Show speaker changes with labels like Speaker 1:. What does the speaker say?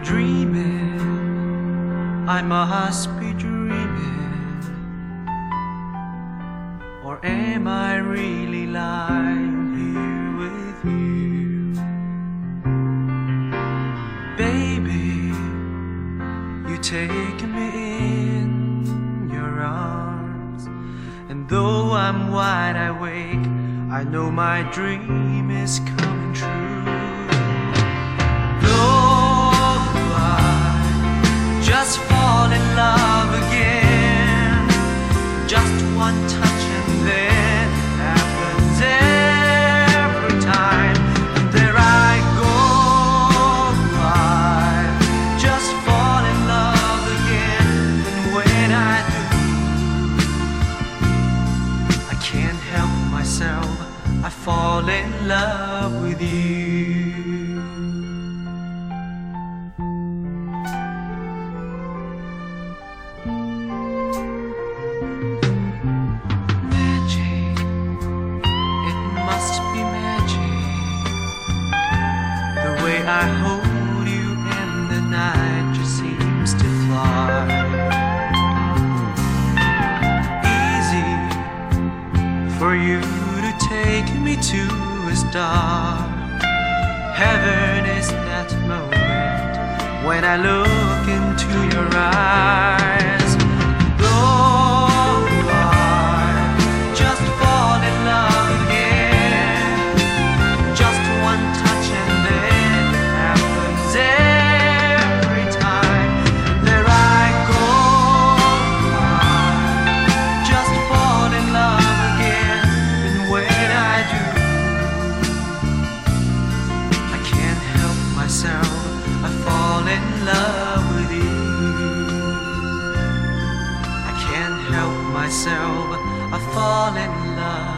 Speaker 1: dreaming, I must be dreaming, or am I really lying here with you? Baby, you take me in your arms, and though I'm wide awake, I know my dream is coming true. Just fall in love again, just one touch and then happens every time. And there I go, I just fall in love again. And when I do, I can't help myself, I fall in love with you. I hold you and the night just seems to fly. Easy for you to take me to a star. Heaven is that moment when I look into your eyes. I fall in love with you. I can't help myself, I fall in love.